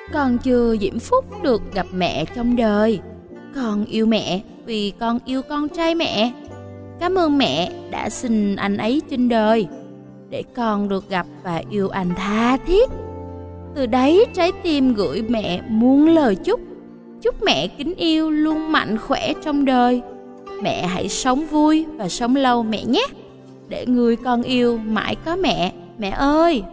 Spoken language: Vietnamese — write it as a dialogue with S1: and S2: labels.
S1: Con chưa diễm phúc được gặp mẹ trong đời. Con yêu mẹ vì con yêu con trai mẹ. Cảm ơn mẹ đã sinh anh ấy trên đời để con được gặp và yêu anh tha thiết. Từ đấy trái tim gửi mẹ muôn lời chúc. Chúc mẹ kính yêu luôn mạnh khỏe trong đời. Mẹ hãy sống vui và sống lâu mẹ nhé. Để người con yêu mãi có mẹ, mẹ ơi.